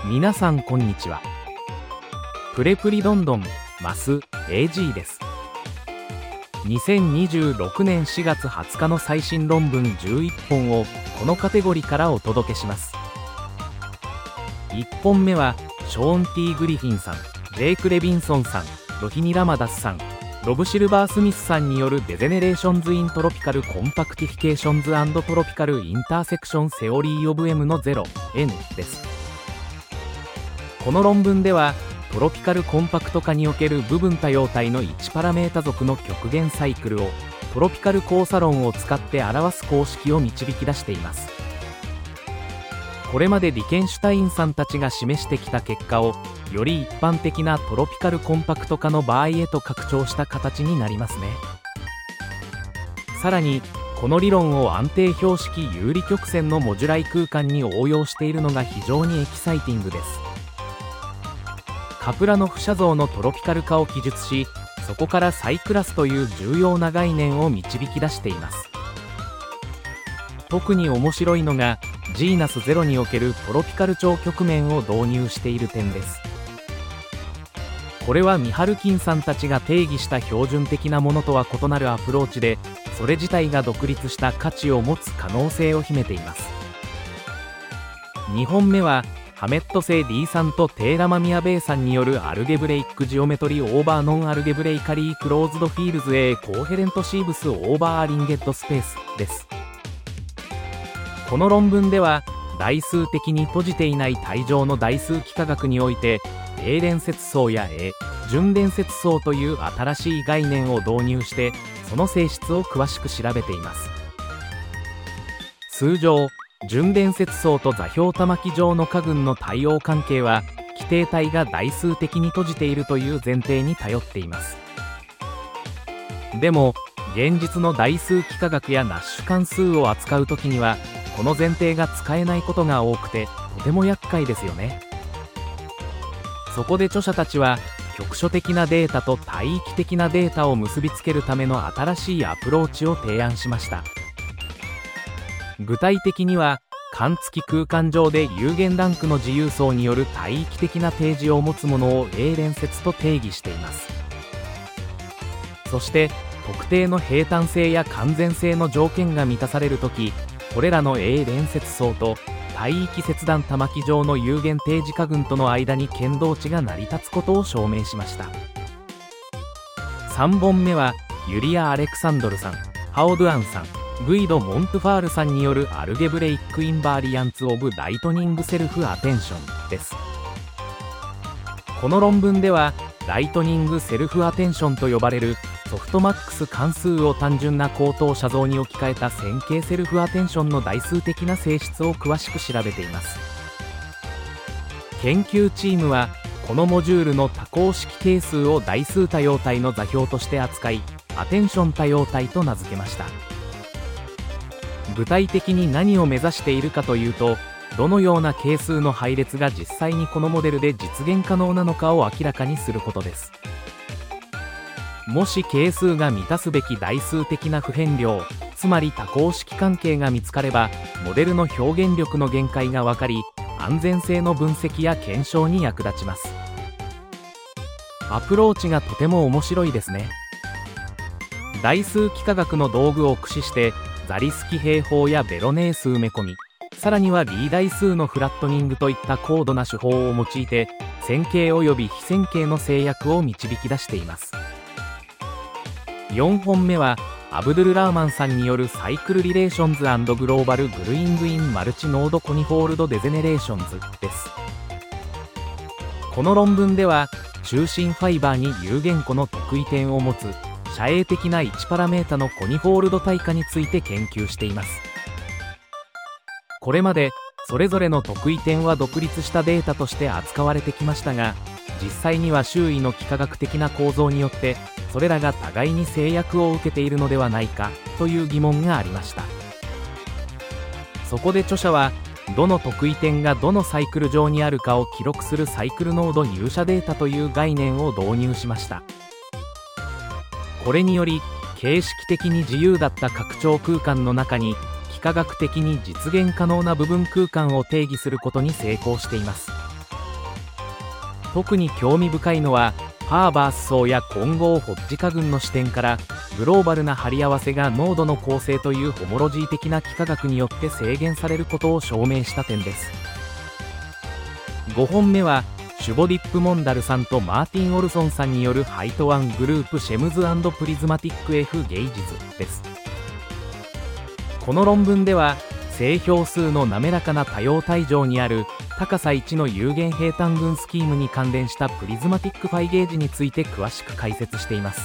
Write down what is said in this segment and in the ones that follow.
皆さんこんにちは。プレプリどんどんマス AG です。2026年4月20日の最新論文11本をこのカテゴリーからお届けします。1本目はショーン・ティー・グリフィンさん、ジェイク・レビンソンさん、ロヒニ・ラマダスさん、ロブ・シルバー・スミスさんによるデゼネレーションズ・イン・トロピカル・コンパクティフィケーションズ・トロピカル・インターセクション・セオリー・オブ・ M の 0N です。この論文ではトロピカルコンパクト化における部分多様体の1パラメータ属の極限サイクルをトロピカル交差論を使って表す公式を導き出しています。これまでリケンシュタインさんたちが示してきた結果をより一般的なトロピカルコンパクト化の場合へと拡張した形になりますね。さらにこの理論を安定標識有利曲線のモジュライ空間に応用しているのが非常にエキサイティングです。カプラノフ写像のトロピカル化を記述し、そこからサイクラスという重要な概念を導き出しています。特に面白いのがジーナス0におけるトロピカル超曲面を導入している点です。これはミハルキンさんたちが定義した標準的なものとは異なるアプローチで、それ自体が独立した価値を持つ可能性を秘めています。2本目はハメットセイ D さんとテーラマミアベイさんによるアルゲブレイックジオメトリオーバーノンアルゲブレイカリークローズドフィールズ A コーヘレントシーブスオーバーアリンゲットスペースです。この論文では代数的に閉じていない帯状の代数幾何学において A 連接層や A 準連接層という新しい概念を導入してその性質を詳しく調べています。通常準連接層と座標玉木状の家群の対応関係は基底体が代数的に閉じているという前提に頼っています。でも現実の代数幾何学やナッシュ関数を扱うときにはこの前提が使えないことが多くてとても厄介ですよね。そこで著者たちは局所的なデータと帯域的なデータを結びつけるための新しいアプローチを提案しました。具体的には間付き空間上で有限ランクの自由層による帯域的な定義を持つものを A 連接と定義しています。そして特定の平坦性や完全性の条件が満たされるとき、これらの A 連接層と帯域切断玉木状の有限定時家群との間に堅同値が成り立つことを証明しました。3本目はユリア・アレクサンドルさん、ハオ・ドゥアンさん、グイド・モントファールさんによるアルゲブレイック・インバーリアンツ・オブ・ライトニング・セルフ・アテンションです。この論文ではライトニング・セルフ・アテンションと呼ばれるソフトマックス関数を単純な口頭写像に置き換えた線形セルフアテンションの代数的な性質を詳しく調べています。研究チームはこのモジュールの多項式係数を代数多様体の座標として扱いアテンション多様体と名付けました。具体的に何を目指しているかというと、どのような係数の配列が実際にこのモデルで実現可能なのかを明らかにすることです。もし係数が満たすべき代数的な不変量、つまり多項式関係が見つかれば、モデルの表現力の限界が分かり、安全性の分析や検証に役立ちます。アプローチがとても面白いですね。代数幾何学の道具を駆使してザリスキ平方やベロネース埋め込み、さらにはリ代数のフラットニングといった高度な手法を用いて線形及び非線形の制約を導き出しています。4本目はアブドゥル・ラーマンさんによるサイクルリレーションズ&グローバル・グルイング・イン・マルチノード・コニフォールド・デゼネレーションズです。この論文では中心ファイバーに有限個の特異点を持つ遮影的な1パラメータのコニフォールド対価について研究しています。これまでそれぞれの特異点は独立したデータとして扱われてきましたが、実際には周囲の幾何学的な構造によってそれらが互いに制約を受けているのではないかという疑問がありました。そこで著者はどの特異点がどのサイクル上にあるかを記録するサイクルノード入射データという概念を導入しました。これにより形式的に自由だった拡張空間の中に幾何学的に実現可能な部分空間を定義することに成功しています。 特に興味深いのはハーバース層や混合ホッジ化群の視点からグローバルな貼り合わせが濃度の構成というホモロジー的な幾何学によって制限されることを証明した点です。5本目はシュボディップ・モンダルさんとマーティン・オルソンさんによるハイトワングループシェムズ&プリズマティック F ゲイジズです。この論文では正標数の滑らかな多様体上にある高さ1の有限平坦群スキームに関連したプリズマティックファイゲージについて詳しく解説しています。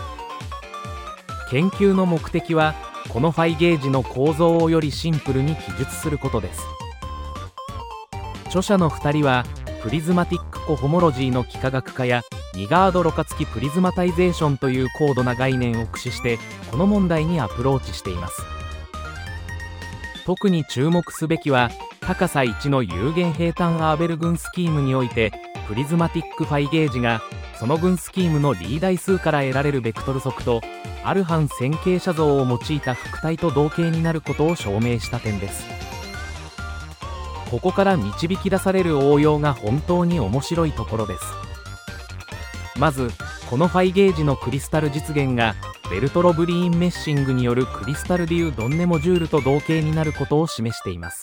研究の目的はこのファイゲージの構造をよりシンプルに記述することです。著者の2人はプリズマティックコホモロジーの幾何学化やニガードろ過付きプリズマタイゼーションという高度な概念を駆使してこの問題にアプローチしています。特に注目すべきは高さ1の有限平坦アーベル群スキームにおいてプリズマティックファイゲージがその群スキームのリー代数から得られるベクトル則とアルハン線形写像を用いた複体と同型になることを証明した点です。ここから導き出される応用が本当に面白いところです。まずこのファイゲージのクリスタル実現がベルトロブリーンメッシングによるクリスタルデュー・ドンネモジュールと同型になることを示しています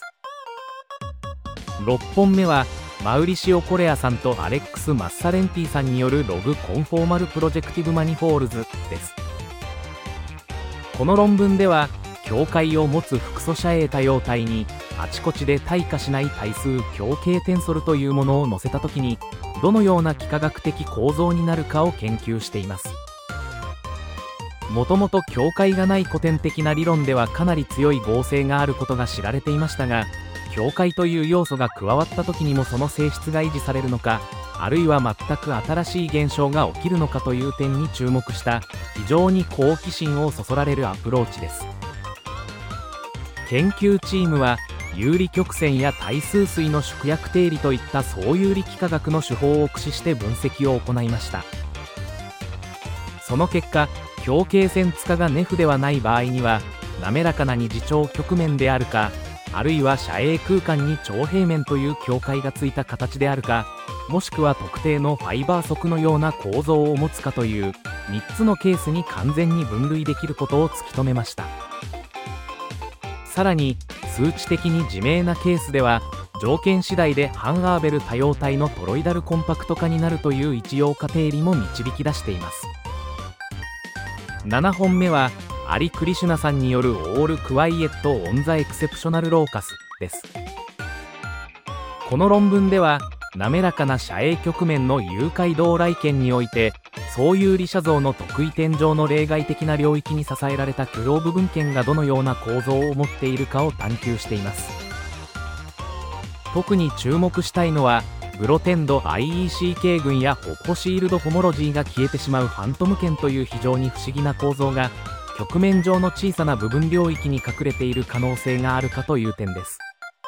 。6本目はマウリシオ・コレアさんとアレックス・マッサレンティさんによるログ・コンフォーマル・プロジェクティブ・マニフォールズです。この論文では境界を持つ複素遮影多様体にあちこちで退化しない対数境界テンソルというものを載せたときにどのような幾何学的構造になるかを研究しています。もともと境界がない古典的な理論ではかなり強い合成があることが知られていましたが、境界という要素が加わった時にもその性質が維持されるのか、あるいは全く新しい現象が起きるのかという点に注目した非常に好奇心をそそられるアプローチです。研究チームは有理曲線や対数水の縮約定理といった総有理幾何学の手法を駆使して分析を行いました。その結果境界線塚がネフではない場合には滑らかな二次長曲面であるか、あるいは遮影空間に長平面という境界がついた形であるか、もしくは特定のファイバー則のような構造を持つかという3つのケースに完全に分類できることを突き止めました。さらに数値的に自明なケースでは条件次第で半アーベル多様体のトロイダルコンパクト化になるという一様化定理も導き出しています。7本目はアリ・クリシュナさんによるオール・クワイエット・オン・ザ・エクセプショナル・ローカスです。この論文では滑らかな遮影曲面の有解動来圏において総有理写像の特異点上の例外的な領域に支えられた許容部分圏がどのような構造を持っているかを探求しています。特に注目したいのはグロテンド IECK 群やホッポシールドホモロジーが消えてしまうファントム圏という非常に不思議な構造が曲面上の小さな部分領域に隠れている可能性があるかという点です。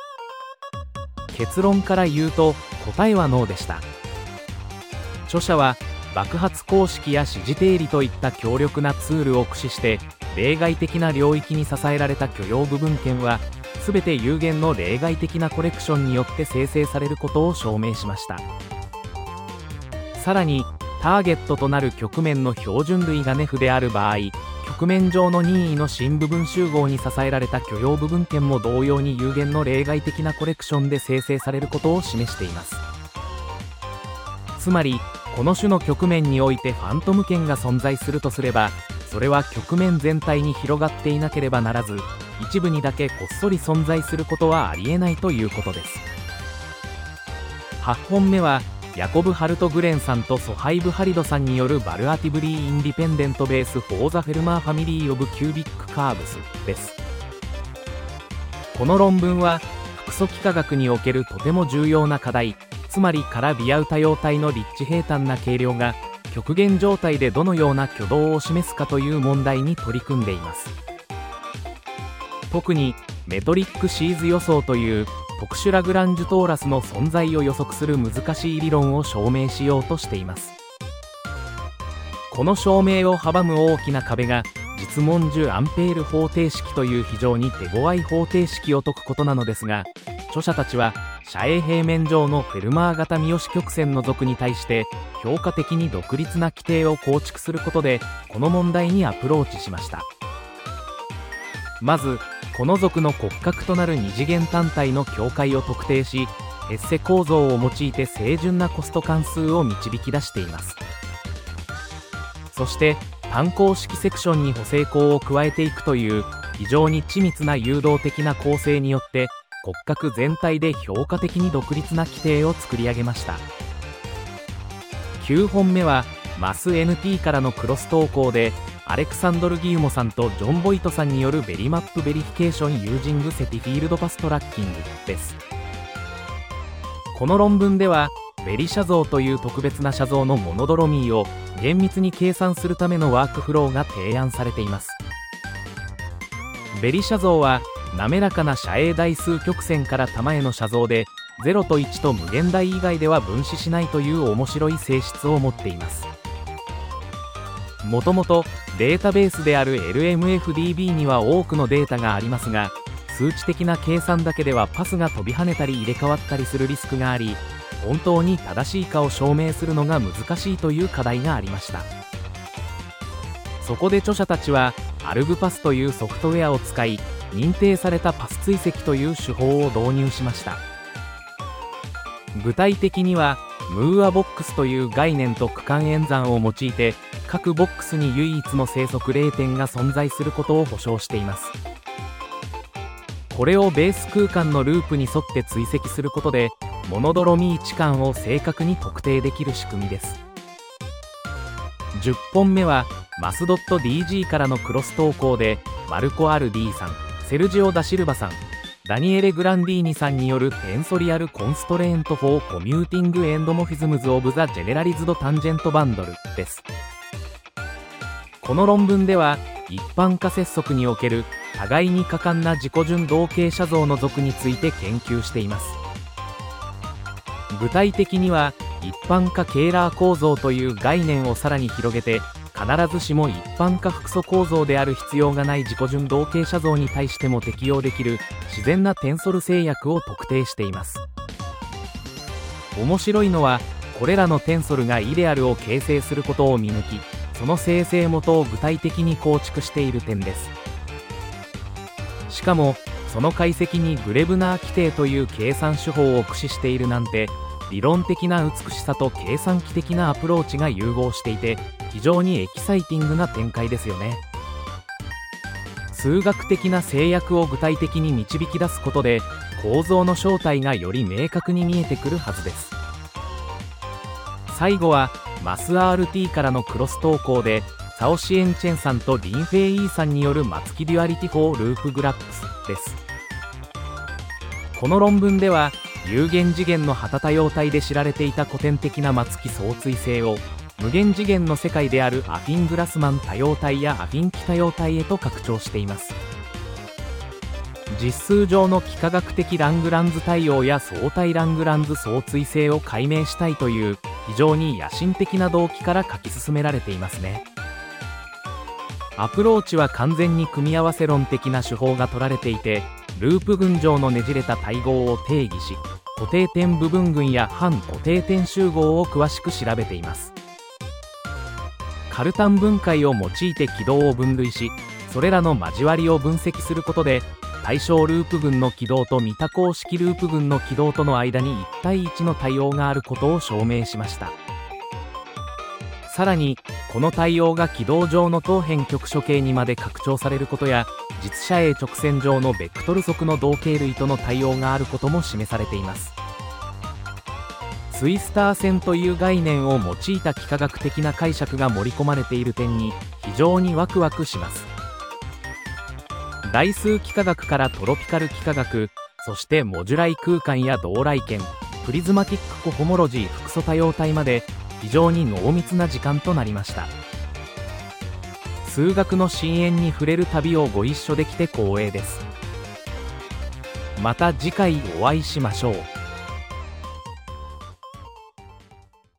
結論から言うと答えはノーでした。著者は爆発公式や指示定理といった強力なツールを駆使して例外的な領域に支えられた許容部分圏は全て有限の例外的なコレクションによって生成されることを証明しました。さらにターゲットとなる曲面の標準類がネフである場合、曲面上の任意の新部分集合に支えられた許容部分圏も同様に有限の例外的なコレクションで生成されることを示しています。つまりこの種の曲面においてファントム圏が存在するとすれば、それは曲面全体に広がっていなければならず、一部にだけこっそり存在することはありえないということです。8本目はヤコブ・ハルトグレンさんとソハイブ・ハリドさんによるバルアティブリー・インディペンデント・ベース・フォー・ザ・フェルマー・ファミリー・オブ・キュービック・カーブスです。この論文は複素幾何学におけるとても重要な課題、つまりカラビアウ多様体の立地平坦な計量が極限状態でどのような挙動を示すかという問題に取り組んでいます。特にメトリックシーズ予想という特殊ラグランジュトーラスの存在を予測する難しい理論を証明しようとしています。この証明を阻む大きな壁が実問樹アンペール方程式という非常に手強い方程式を解くことなのですが、著者たちは斜影平面上のフェルマー型三好曲線の属に対して評価的に独立な規定を構築することでこの問題にアプローチしました。まずこの属の骨格となる二次元単体の境界を特定し、ヘッセ構造を用いて正準なコスト関数を導き出しています。そして単項式セクションに補正項を加えていくという非常に緻密な誘導的な構成によって骨格全体で評価的に独立な規定を作り上げました。9本目はマス NT からのクロス投稿でアレクサンドル・ギウモさんとジョン・ボイトさんによるベリマップベリフィケーションユージングセティフィールドパストラッキングです。この論文ではベリ写像という特別な写像のモノドロミーを厳密に計算するためのワークフローが提案されています。ベリ写像は滑らかな斜影代数曲線から玉への写像で0と1と無限大以外では分子しないという面白い性質を持っています。もともとデータベースである LMFDB には多くのデータがありますが、数値的な計算だけではパスが飛び跳ねたり入れ替わったりするリスクがあり、本当に正しいかを証明するのが難しいという課題がありました。そこで著者たちはアルグパスというソフトウェアを使い、認定されたパス追跡という手法を導入しました。具体的にはムーアボックスという概念と区間演算を用いて各ボックスに唯一の生息0点が存在することを保証しています。これをベース空間のループに沿って追跡することでモノドロミー置換を正確に特定できる仕組みです。10本目はマス .dg からのクロス投稿でマルコ・RD さん、セルジオ・ダシルバさん、ダニエレ・グランディーニさんによるテンソリアル・コンストレーント・フォー・コミューティング・エンドモフィズムズ・オブ・ザ・ジェネラリズド・タンジェント・バンドルです。この論文では一般化接続における互いに可感な自己順同型写像の属について研究しています。具体的には一般化ケーラー構造という概念をさらに広げて、必ずしも一般化複素構造である必要がない自己順同型写像に対しても適用できる自然なテンソル制約を特定しています。面白いのはこれらのテンソルがイデアルを形成することを見抜き、その生成元を具体的に構築している点です。しかもその解析にグレブナー規定という計算手法を駆使しているなんて、理論的な美しさと計算機的なアプローチが融合していて非常にエキサイティングな展開ですよね。数学的な制約を具体的に導き出すことで構造の正体がより明確に見えてくるはずです。最後はマス RT からのクロス投稿でサオシエンチェンさんとリンフェイイーさんによるマツキデュアリティフォーループグラップスです。この論文では有限次元の旗多様体で知られていた古典的なマツキ相対性を無限次元の世界であるアフィン・グラスマン多様体やアフィン期多様体へと拡張しています。実数上の幾何学的ラングランズ対応や相対ラングランズ相対性を解明したいという非常に野心的な動機から書き進められていますね。アプローチは完全に組み合わせ論的な手法が取られていて、ループ群上のねじれた対合を定義し、固定点部分群や反固定点集合を詳しく調べています。カルタン分解を用いて軌道を分類し、それらの交わりを分析することで対象ループ群の軌道と未多項式ループ群の軌道との間に1対1の対応があることを証明しました。さらにこの対応が軌道上の等辺局所形にまで拡張されることや、実斜影直線上のベクトル則の同型類との対応があることも示されています。ツイスター線という概念を用いた幾何学的な解釈が盛り込まれている点に非常にワクワクします。代数幾何学からトロピカル幾何学、そしてモジュライ空間や同来圏、プリズマティックコホモロジー複素多様体まで非常に濃密な時間となりました。数学の深淵に触れる旅をご一緒できて光栄です。また次回お会いしましょう。